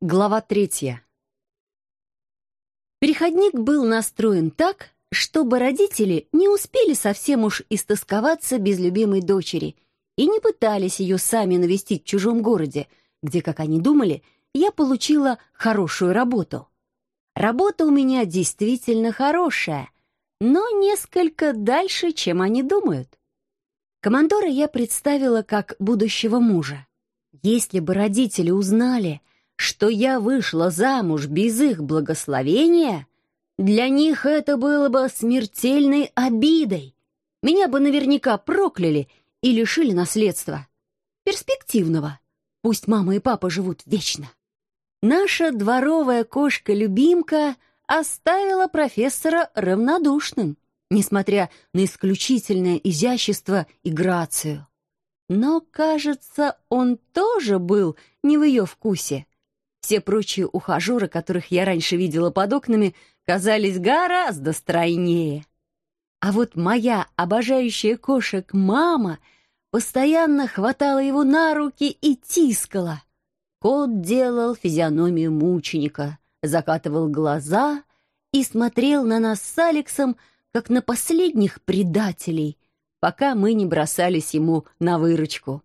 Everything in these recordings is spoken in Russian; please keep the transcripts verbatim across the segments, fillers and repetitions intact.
Глава третья. Переходник был настроен так, чтобы родители не успели совсем уж истосковаться без любимой дочери и не пытались ее сами навестить в чужом городе, где, как они думали, я получила хорошую работу. Работа у меня действительно хорошая, но несколько дальше, чем они думают. Командора я представила как будущего мужа. Если бы родители узнали, что я вышла замуж без их благословения, для них это было бы смертельной обидой. Меня бы наверняка прокляли и лишили наследства. Перспективного. Пусть мама и папа живут вечно. Наша дворовая кошка-любимка оставила профессора равнодушным, несмотря на исключительное изящество и грацию. Но, кажется, он тоже был не в ее вкусе. Все прочие ухажеры, которых я раньше видела под окнами, казались гораздо стройнее. А вот моя обожающая кошек мама постоянно хватала его на руки и тискала. Кот делал физиономию мученика, закатывал глаза и смотрел на нас с Алексом, как на последних предателей, пока мы не бросались ему на выручку.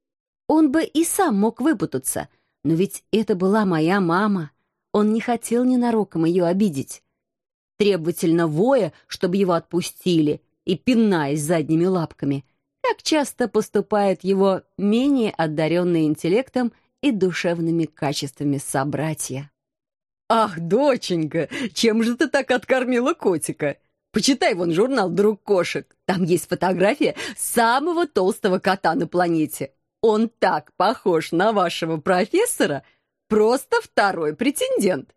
Он бы и сам мог выпутаться, но ведь это была моя мама. Он не хотел ненароком ее обидеть. Требовательно воя, чтобы его отпустили, и пинаясь задними лапками, как часто поступают его менее одаренные интеллектом и душевными качествами собратья. «Ах, доченька, чем же ты так откормила котика? Почитай вон журнал «Друг кошек». Там есть фотография самого толстого кота на планете. Он так похож на вашего профессора, просто второй претендент».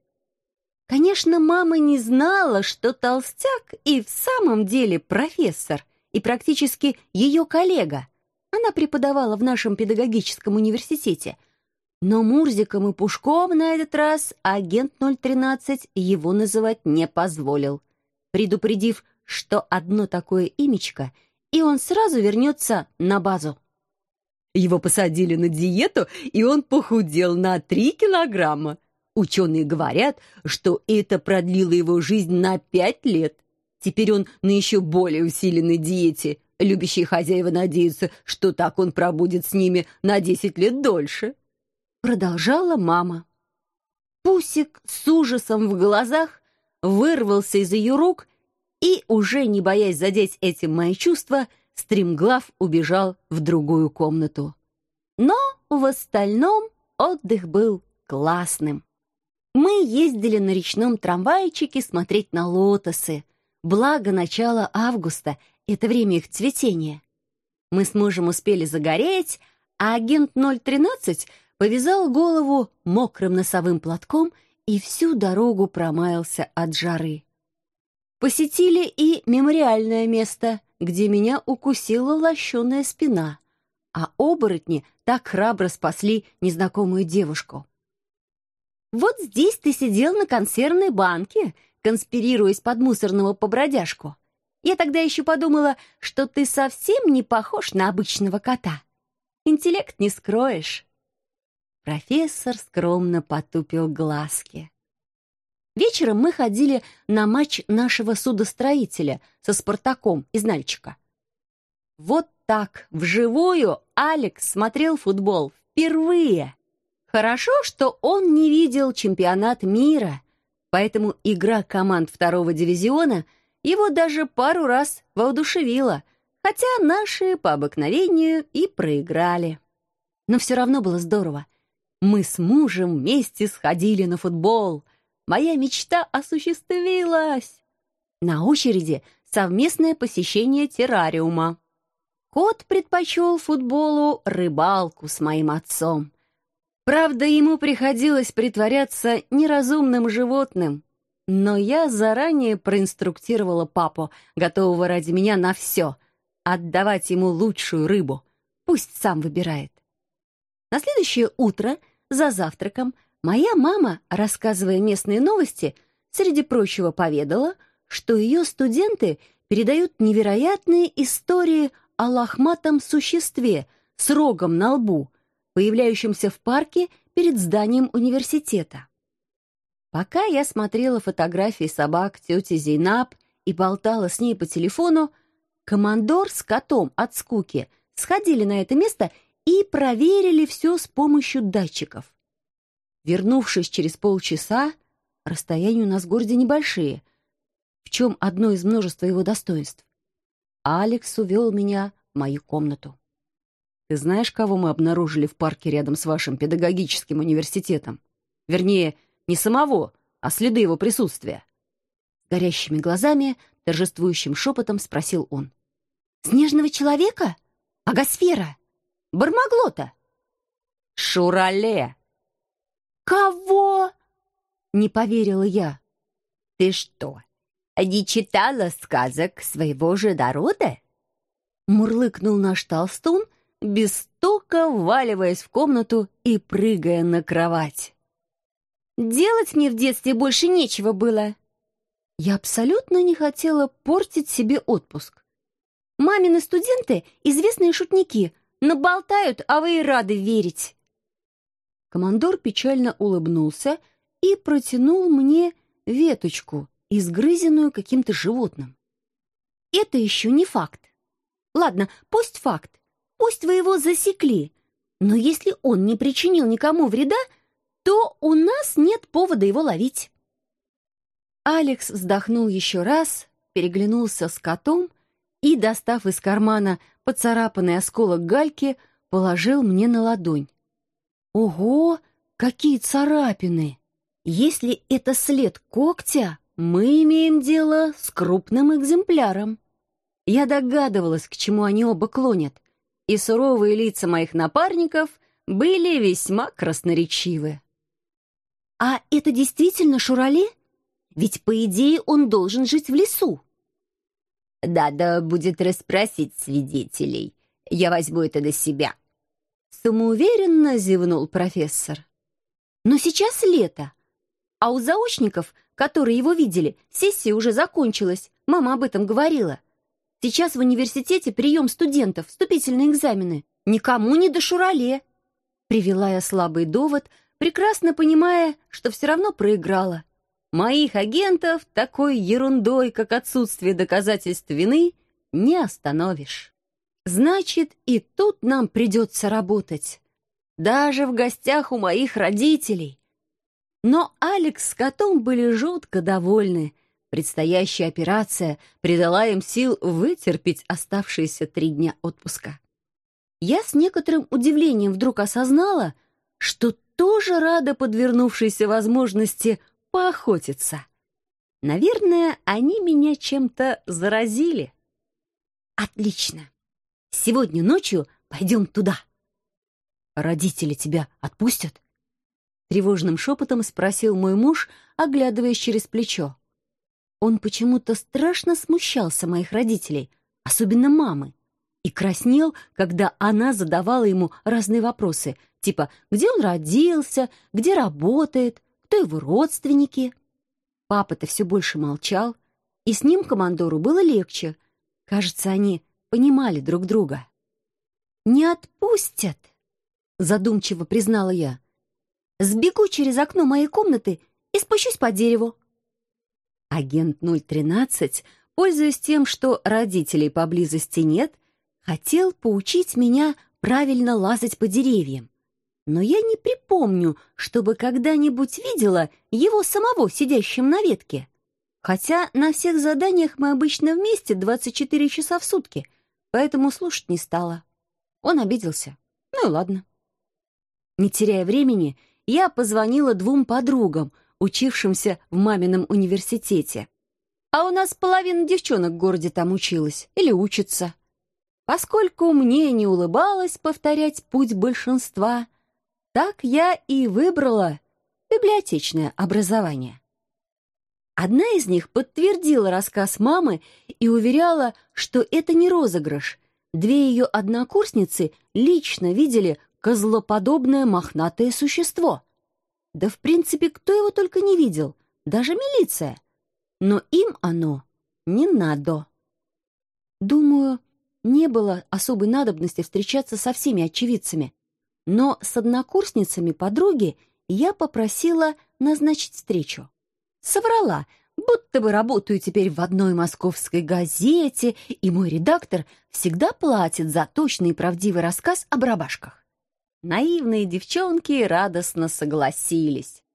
Конечно, мама не знала, что толстяк и в самом деле профессор, и практически ее коллега. Она преподавала в нашем педагогическом университете. Но Мурзиком и Пушком на этот раз агент ноль тринадцать его называть не позволил, предупредив, что одно такое имечко, и он сразу вернется на базу. Его посадили на диету, и он похудел на три килограмма. Ученые говорят, что это продлило его жизнь на пять лет. Теперь он на еще более усиленной диете. Любящие хозяева надеются, что так он пробудет с ними на десять лет дольше. Продолжала мама. Пусик с ужасом в глазах вырвался из ее рук и, уже не боясь задеть этим мои чувства, стремглав убежал в другую комнату. Но в остальном отдых был классным. Мы ездили на речном трамвайчике смотреть на лотосы. Благо, начало августа — это время их цветения. Мы с мужем успели загореть, а агент ноль тринадцать повязал голову мокрым носовым платком и всю дорогу промаялся от жары. Посетили и мемориальное место, где меня укусила лощеная спина, а оборотни так храбро спасли незнакомую девушку. «Вот здесь ты сидел на консервной банке, конспирируя из-под мусорного побродяжку. Я тогда еще подумала, что ты совсем не похож на обычного кота. Интеллект не скроешь». Профессор скромно потупил глазки. Вечером мы ходили на матч нашего судостроителя со «Спартаком» из Нальчика. Вот так, вживую, Алекс смотрел футбол впервые. Хорошо, что он не видел чемпионат мира, поэтому игра команд второго дивизиона его даже пару раз воодушевила, хотя наши по обыкновению и проиграли. Но все равно было здорово. Мы с мужем вместе сходили на футбол. Моя мечта осуществилась. На очереди совместное посещение террариума. Кот предпочел футболу рыбалку с моим отцом. Правда, ему приходилось притворяться неразумным животным, но я заранее проинструктировала папу, готового ради меня на все, отдавать ему лучшую рыбу. Пусть сам выбирает. На следующее утро, за завтраком, моя мама, рассказывая местные новости, среди прочего поведала, что ее студенты передают невероятные истории о лохматом существе с рогом на лбу, появляющемся в парке перед зданием университета. Пока я смотрела фотографии собак тети Зейнаб и болтала с ней по телефону, командор с котом от скуки сходили на это место и проверили все с помощью датчиков. Вернувшись через полчаса, расстояния у нас в городе небольшие, в чем одно из множества его достоинств, Алекс увел меня в мою комнату. Ты знаешь, кого мы обнаружили в парке рядом с вашим педагогическим университетом? Вернее, не самого, а следы его присутствия. С горящими глазами, торжествующим шепотом спросил он. «Снежного человека? Агосфера? Бармаглота?» «Шурале!» «Кого?» — не поверила я. «Ты что, не читала сказок своего же народа?» Мурлыкнул наш толстун, без стука вваливаясь в комнату и прыгая на кровать. «Делать мне в детстве больше нечего было». Я абсолютно не хотела портить себе отпуск. Мамины студенты — известные шутники, наболтают, а вы и рады верить. Командор печально улыбнулся и протянул мне веточку, изгрызенную каким-то животным. Это еще не факт. Ладно, пусть факт. Пусть вы его засекли, но если он не причинил никому вреда, то у нас нет повода его ловить. Алекс вздохнул еще раз, переглянулся с котом и, достав из кармана поцарапанный осколок гальки, положил мне на ладонь. Ого, какие царапины! Если это след когтя, мы имеем дело с крупным экземпляром. Я догадывалась, к чему они оба клонят, и суровые лица моих напарников были весьма красноречивы. «А это действительно Шурале? Ведь, по идее, он должен жить в лесу». «Надо будет расспросить свидетелей. Я возьму это на себя», — самоуверенно зевнул профессор. «Но сейчас лето, а у заочников, которые его видели, сессия уже закончилась, мама об этом говорила. Сейчас в университете прием студентов, вступительные экзамены. Никому не до Шурале». Привела я слабый довод, прекрасно понимая, что все равно проиграла. Моих агентов такой ерундой, как отсутствие доказательств вины, не остановишь. Значит, и тут нам придется работать. Даже в гостях у моих родителей. Но Алекс с котом были жутко довольны. Предстоящая операция придала им сил вытерпеть оставшиеся три дня отпуска. Я с некоторым удивлением вдруг осознала, что тоже рада подвернувшейся возможности поохотиться. Наверное, они меня чем-то заразили. Отлично. Сегодня ночью пойдем туда. Родители тебя отпустят? Тревожным шепотом спросил мой муж, оглядываясь через плечо. Он почему-то страшно смущался моих родителей, особенно мамы, и краснел, когда она задавала ему разные вопросы, типа «где он родился?», «где работает?», «кто его родственники?». Папа-то все больше молчал, и с ним командору было легче. Кажется, они понимали друг друга. «Не отпустят», — задумчиво признала я. «Сбегу через окно моей комнаты и спущусь по дереву». Агент ноль тринадцать, пользуясь тем, что родителей поблизости нет, хотел поучить меня правильно лазать по деревьям. Но я не припомню, чтобы когда-нибудь видела его самого сидящим на ветке. Хотя на всех заданиях мы обычно вместе двадцать четыре часа в сутки, поэтому слушать не стала. Он обиделся. Ну и ладно. Не теряя времени, я позвонила двум подругам, учившимся в мамином университете. А у нас половина девчонок в городе там училась или учится. Поскольку мне не улыбалось повторять путь большинства, так я и выбрала библиотечное образование. Одна из них подтвердила рассказ мамы и уверяла, что это не розыгрыш. Две ее однокурсницы лично видели козлоподобное мохнатое существо. Да, в принципе, кто его только не видел, даже милиция. Но им оно не надо. Думаю, не было особой надобности встречаться со всеми очевидцами. Но с однокурсницами подруги я попросила назначить встречу. Соврала, будто бы работаю теперь в одной московской газете, и мой редактор всегда платит за точный и правдивый рассказ о барабашках. Наивные девчонки радостно согласились.